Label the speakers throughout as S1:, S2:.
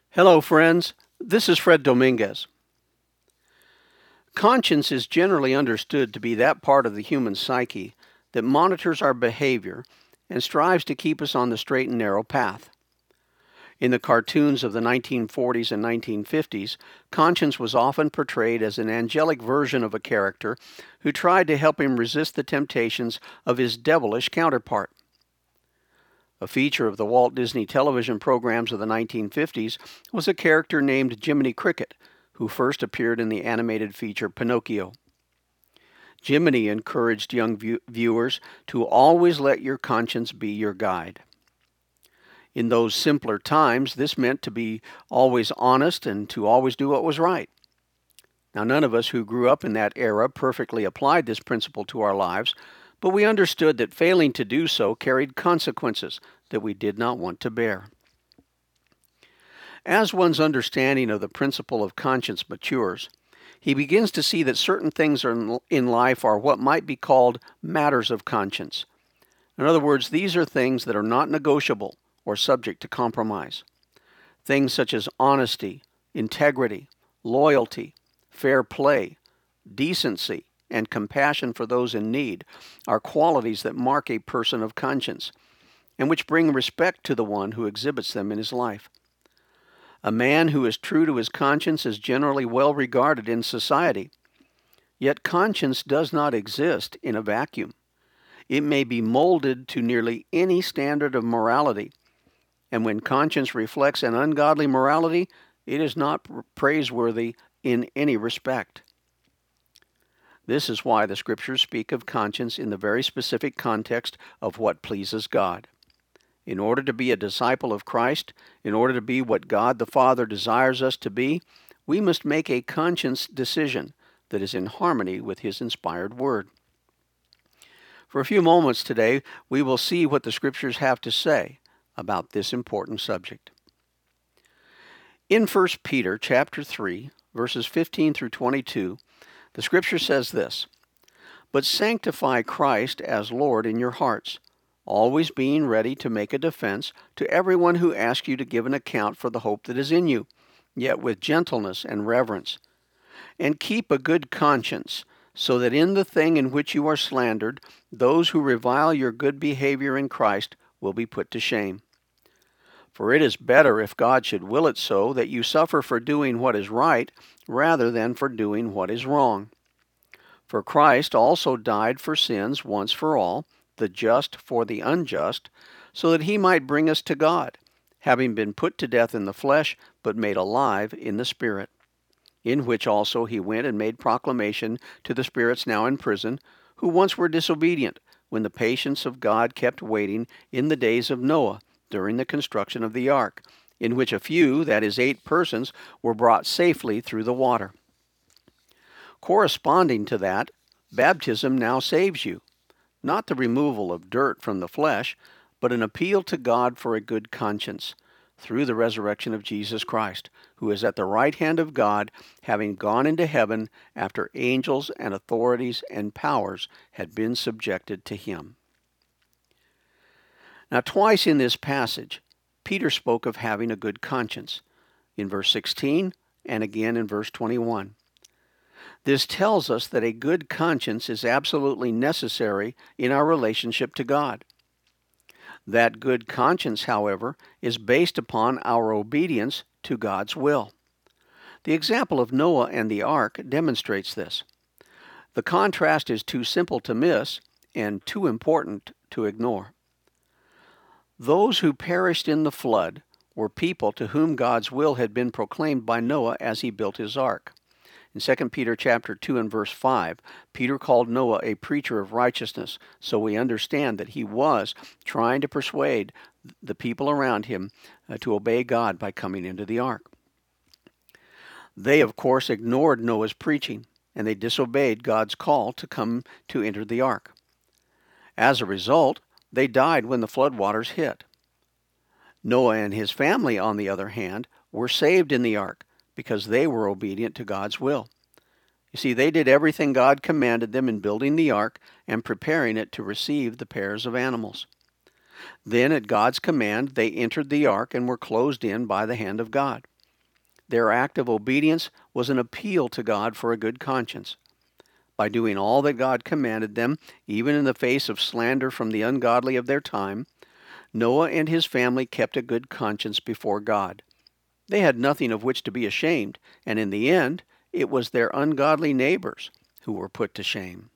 S1: Hello, friends. This is Fred Dominguez. Conscience is generally understood to be that part of the human psyche that monitors our behavior and strives to keep us on the straight and narrow path. In the cartoons of the 1940s and 1950s, conscience was often portrayed as an angelic version of a character who tried to help him resist the temptations of his devilish counterpart. A feature of the Walt Disney television programs of the 1950s was a character named Jiminy Cricket, who first appeared in the animated feature Pinocchio. Jiminy encouraged young viewers to always let your conscience be your guide. In those simpler times, this meant to be always honest and to always do what was right. Now, none of us who grew up in that era perfectly applied this principle to our lives, but we understood that failing to do so carried consequences that we did not want to bear. As one's understanding of the principle of conscience matures, he begins to see that certain things in life are what might be called matters of conscience. In other words, these are things that are not negotiable or subject to compromise. Things such as honesty, integrity, loyalty, fair play, decency, and compassion for those in need are qualities that mark a person of conscience, and which bring respect to the one who exhibits them in his life. A man who is true to his conscience is generally well regarded in society. Yet conscience does not exist in a vacuum. It may be molded to nearly any standard of morality, and when conscience reflects an ungodly morality, it is not praiseworthy in any respect. This is why the Scriptures speak of conscience in the very specific context of what pleases God. In order to be a disciple of Christ, in order to be what God the Father desires us to be, we must make a conscience decision that is in harmony with His inspired Word. For a few moments today, we will see what the Scriptures have to say about this important subject. In 1 Peter chapter 3, verses 15 through 22, the Scripture says this, "But sanctify Christ as Lord in your hearts, always being ready to make a defense to everyone who asks you to give an account for the hope that is in you, yet with gentleness and reverence. And keep a good conscience, so that in the thing in which you are slandered, those who revile your good behavior in Christ will be put to shame. For it is better, if God should will it so, that you suffer for doing what is right, rather than for doing what is wrong. For Christ also died for sins once for all, the just for the unjust, so that he might bring us to God, having been put to death in the flesh, but made alive in the Spirit. In which also he went and made proclamation to the spirits now in prison, who once were disobedient, when the patience of God kept waiting in the days of Noah, during the construction of the ark, in which a few, that is 8 persons, were brought safely through the water." Corresponding to that, baptism now saves you, not the removal of dirt from the flesh, but an appeal to God for a good conscience, through the resurrection of Jesus Christ, who is at the right hand of God, having gone into heaven after angels and authorities and powers had been subjected to him. Now, twice in this passage, Peter spoke of having a good conscience, in verse 16 and again in verse 21. This tells us that a good conscience is absolutely necessary in our relationship to God. That good conscience, however, is based upon our obedience to God's will. The example of Noah and the ark demonstrates this. The contrast is too simple to miss and too important to ignore. Those who perished in the flood were people to whom God's will had been proclaimed by Noah as he built his ark. In 2 Peter chapter 2 and verse 5, Peter called Noah a preacher of righteousness, so we understand that he was trying to persuade the people around him to obey God by coming into the ark. They, of course, ignored Noah's preaching, and they disobeyed God's call to come to enter the ark. As a result, they died when the floodwaters hit. Noah and his family, on the other hand, were saved in the ark because they were obedient to God's will. You see, they did everything God commanded them in building the ark and preparing it to receive the pairs of animals. Then, at God's command, they entered the ark and were closed in by the hand of God. Their act of obedience was an appeal to God for a good conscience. By doing all that God commanded them, even in the face of slander from the ungodly of their time, Noah and his family kept a good conscience before God. They had nothing of which to be ashamed, and in the end, it was their ungodly neighbors who were put to shame.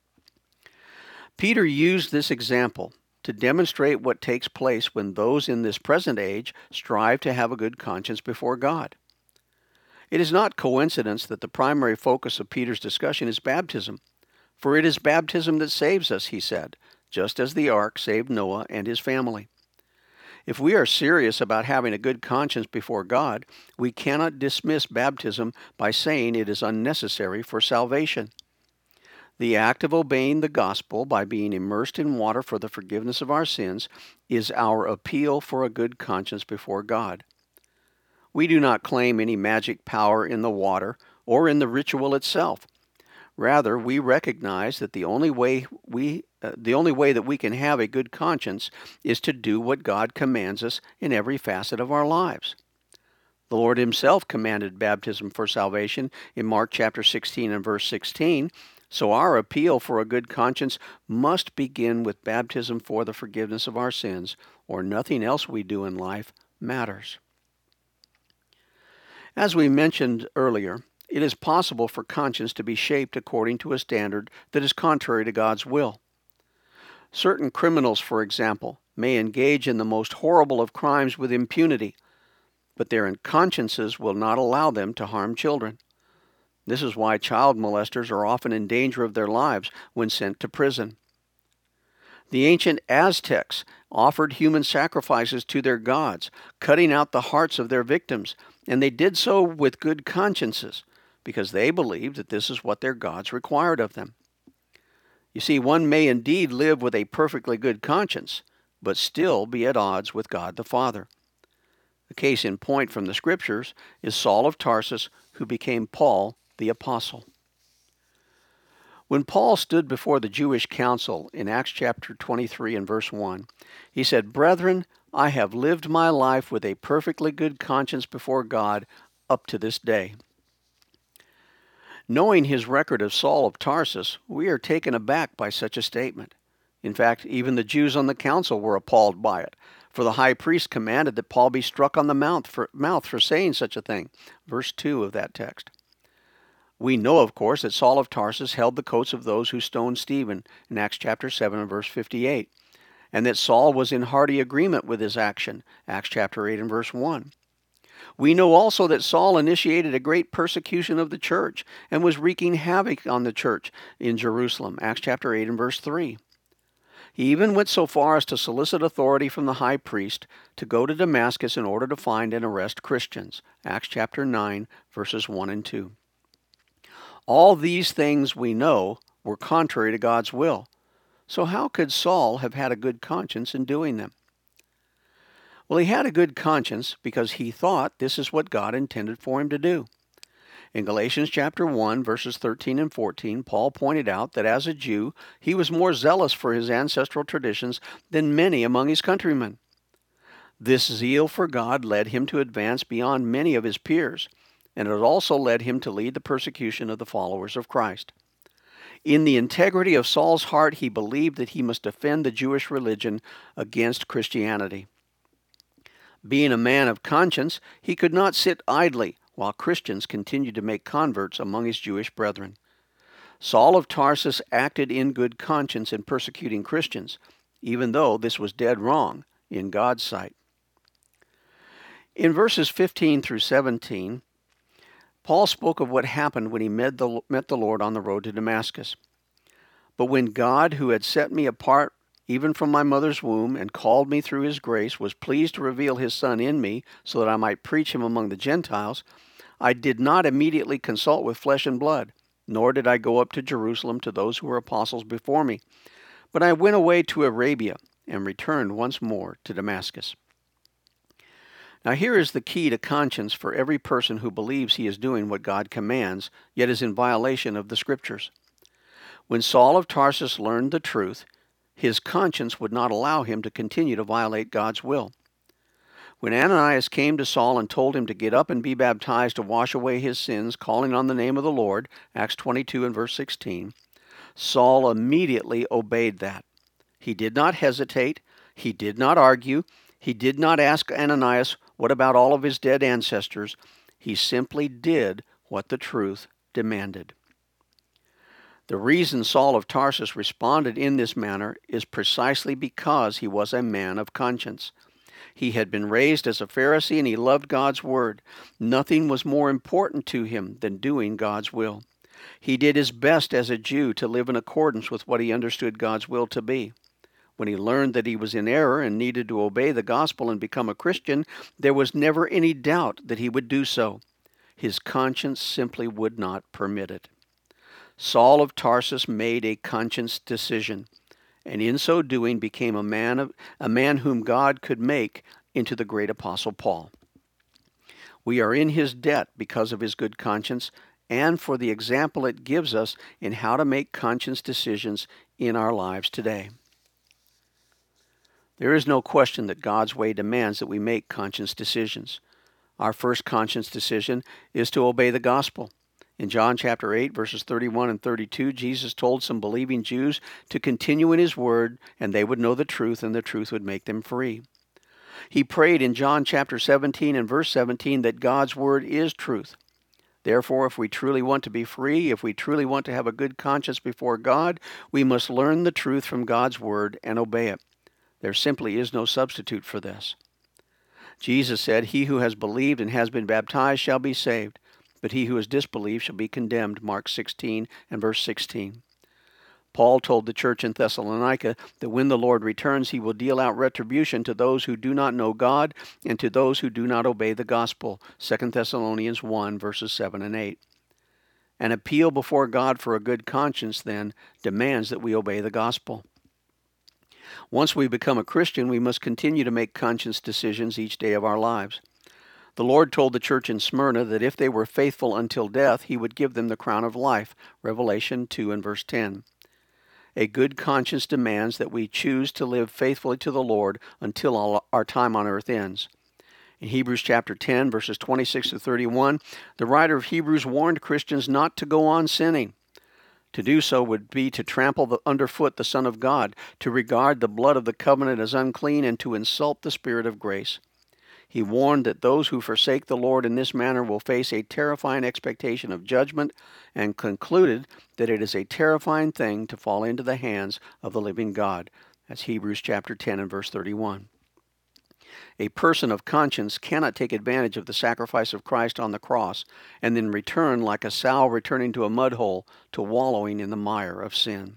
S1: Peter used this example to demonstrate what takes place when those in this present age strive to have a good conscience before God. It is not coincidence that the primary focus of Peter's discussion is baptism, for it is baptism that saves us, he said, just as the ark saved Noah and his family. If we are serious about having a good conscience before God, we cannot dismiss baptism by saying it is unnecessary for salvation. The act of obeying the gospel by being immersed in water for the forgiveness of our sins is our appeal for a good conscience before God. We do not claim any magic power in the water or in the ritual itself. Rather, we recognize that the only way that we can have a good conscience is to do what God commands us in every facet of our lives. The Lord himself commanded baptism for salvation in Mark chapter 16 and verse 16, so our appeal for a good conscience must begin with baptism for the forgiveness of our sins, or nothing else we do in life matters. As we mentioned earlier, it is possible for conscience to be shaped according to a standard that is contrary to God's will. Certain criminals, for example, may engage in the most horrible of crimes with impunity, but their consciences will not allow them to harm children. This is why child molesters are often in danger of their lives when sent to prison. The ancient Aztecs offered human sacrifices to their gods, cutting out the hearts of their victims, and they did so with good consciences, because they believed that this is what their gods required of them. You see, one may indeed live with a perfectly good conscience, but still be at odds with God the Father. The case in point from the Scriptures is Saul of Tarsus, who became Paul the Apostle. When Paul stood before the Jewish council in Acts chapter 23 and verse 1, he said, "Brethren, I have lived my life with a perfectly good conscience before God up to this day." Knowing his record of Saul of Tarsus, we are taken aback by such a statement. In fact, even the Jews on the council were appalled by it, for the high priest commanded that Paul be struck on the mouth for saying such a thing. Verse 2 of that text. We know, of course, that Saul of Tarsus held the coats of those who stoned Stephen in Acts chapter 7 and verse 58, and that Saul was in hearty agreement with his action, Acts chapter 8 and verse 1. We know also that Saul initiated a great persecution of the church and was wreaking havoc on the church in Jerusalem, Acts chapter 8 and verse 3. He even went so far as to solicit authority from the high priest to go to Damascus in order to find and arrest Christians, Acts chapter 9 verses 1 and 2. All these things we know were contrary to God's will. So how could Saul have had a good conscience in doing them? Well, he had a good conscience because he thought this is what God intended for him to do. In Galatians chapter 1, verses 13 and 14, Paul pointed out that as a Jew, he was more zealous for his ancestral traditions than many among his countrymen. This zeal for God led him to advance beyond many of his peers, and it also led him to lead the persecution of the followers of Christ. In the integrity of Saul's heart, he believed that he must defend the Jewish religion against Christianity. Being a man of conscience, he could not sit idly while Christians continued to make converts among his Jewish brethren. Saul of Tarsus acted in good conscience in persecuting Christians, even though this was dead wrong in God's sight. In verses 15 through 17, Paul spoke of what happened when he met the Lord on the road to Damascus. But when God, who had set me apart even from my mother's womb and called me through his grace, was pleased to reveal his Son in me so that I might preach him among the Gentiles, I did not immediately consult with flesh and blood, nor did I go up to Jerusalem to those who were apostles before me. But I went away to Arabia and returned once more to Damascus. Now here is the key to conscience for every person who believes he is doing what God commands, yet is in violation of the Scriptures. When Saul of Tarsus learned the truth, his conscience would not allow him to continue to violate God's will. When Ananias came to Saul and told him to get up and be baptized to wash away his sins, calling on the name of the Lord, Acts 22 and verse 16, Saul immediately obeyed that. He did not hesitate. He did not argue. He did not ask Ananias, what about all of his dead ancestors? He simply did what the truth demanded. The reason Saul of Tarsus responded in this manner is precisely because he was a man of conscience. He had been raised as a Pharisee and he loved God's word. Nothing was more important to him than doing God's will. He did his best as a Jew to live in accordance with what he understood God's will to be. When he learned that he was in error and needed to obey the gospel and become a Christian, there was never any doubt that he would do so. His conscience simply would not permit it. Saul of Tarsus made a conscience decision, and in so doing became a man whom God could make into the great apostle Paul. We are in his debt because of his good conscience and for the example it gives us in how to make conscience decisions in our lives today. There is no question that God's way demands that we make conscience decisions. Our first conscience decision is to obey the gospel. In John chapter 8, verses 31 and 32, Jesus told some believing Jews to continue in his word, and they would know the truth, and the truth would make them free. He prayed in John chapter 17 and verse 17 that God's word is truth. Therefore, if we truly want to be free, if we truly want to have a good conscience before God, we must learn the truth from God's word and obey it. There simply is no substitute for this. Jesus said, "He who has believed and has been baptized shall be saved, but he who has disbelieved shall be condemned," Mark 16 and verse 16. Paul told the church in Thessalonica that when the Lord returns, he will deal out retribution to those who do not know God and to those who do not obey the gospel, 2 Thessalonians 1 verses 7 and 8. An appeal before God for a good conscience, then, demands that we obey the gospel. Once we become a Christian, we must continue to make conscience decisions each day of our lives. The Lord told the church in Smyrna that if they were faithful until death, he would give them the crown of life, Revelation 2 and verse 10. A good conscience demands that we choose to live faithfully to the Lord until our time on earth ends. In Hebrews chapter 10, verses 26 to 31, the writer of Hebrews warned Christians not to go on sinning. To do so would be to trample underfoot the Son of God, to regard the blood of the covenant as unclean, and to insult the Spirit of grace. He warned that those who forsake the Lord in this manner will face a terrifying expectation of judgment, and concluded that it is a terrifying thing to fall into the hands of the living God. That's Hebrews chapter 10 and verse 31. A person of conscience cannot take advantage of the sacrifice of Christ on the cross and then return like a sow returning to a mud hole to wallowing in the mire of sin.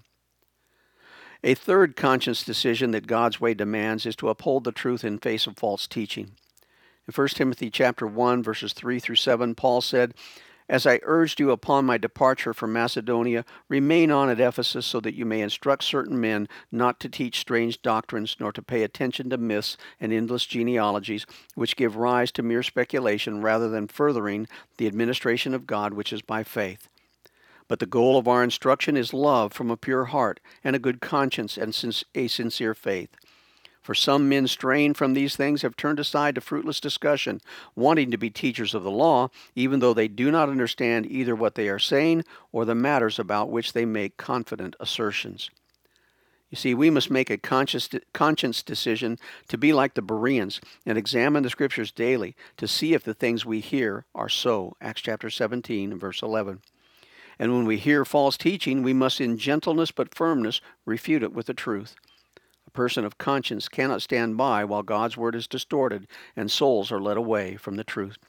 S1: A third conscience decision that God's way demands is to uphold the truth in face of false teaching. In 1 Timothy chapter 1, verses 3 through 7, Paul said, "As I urged you upon my departure from Macedonia, remain on at Ephesus so that you may instruct certain men not to teach strange doctrines, nor to pay attention to myths and endless genealogies, which give rise to mere speculation rather than furthering the administration of God which is by faith. But the goal of our instruction is love from a pure heart and a good conscience and a sincere faith. For some men straying from these things have turned aside to fruitless discussion, wanting to be teachers of the law, even though they do not understand either what they are saying or the matters about which they make confident assertions." You see, we must make a conscience decision to be like the Bereans and examine the Scriptures daily to see if the things we hear are so. Acts chapter 17 and verse 11. And when we hear false teaching, we must in gentleness but firmness refute it with the truth. A person of conscience cannot stand by while God's word is distorted and souls are led away from the truth.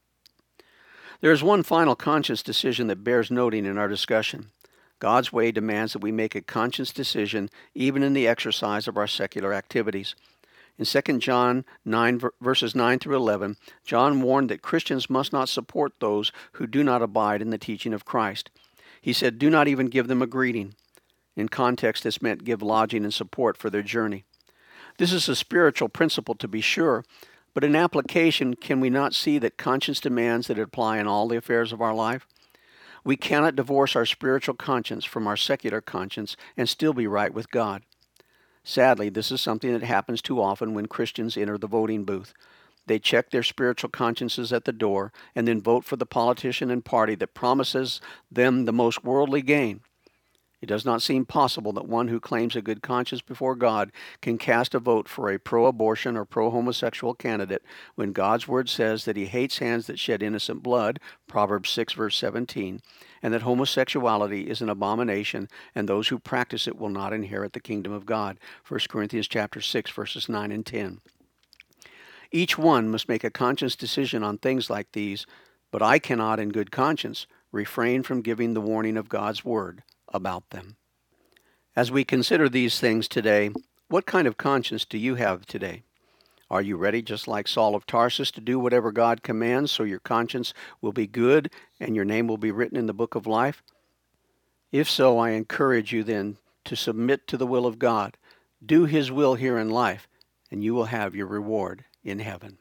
S1: There is one final conscience decision that bears noting in our discussion. God's way demands that we make a conscience decision even in the exercise of our secular activities. In 2 John 9, verses 9 through 11, John warned that Christians must not support those who do not abide in the teaching of Christ. He said, "Do not even give them a greeting." In context, this meant give lodging and support for their journey. This is a spiritual principle, to be sure, but in application, can we not see that conscience demands that it apply in all the affairs of our life? We cannot divorce our spiritual conscience from our secular conscience and still be right with God. Sadly, this is something that happens too often when Christians enter the voting booth. They check their spiritual consciences at the door and then vote for the politician and party that promises them the most worldly gain. It does not seem possible that one who claims a good conscience before God can cast a vote for a pro-abortion or pro-homosexual candidate when God's word says that he hates hands that shed innocent blood, Proverbs 6 verse 17, and that homosexuality is an abomination and those who practice it will not inherit the kingdom of God, 1 Corinthians chapter 6 verses 9 and 10. Each one must make a conscious decision on things like these, but I cannot in good conscience refrain from giving the warning of God's word about them. As we consider these things today, what kind of conscience do you have today? Are you ready, just like Saul of Tarsus, to do whatever God commands so your conscience will be good and your name will be written in the book of life? If so, I encourage you then to submit to the will of God, do His will here in life, and you will have your reward in heaven.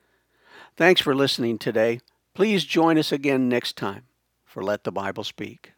S1: Thanks for listening today. Please join us again next time for Let the Bible Speak.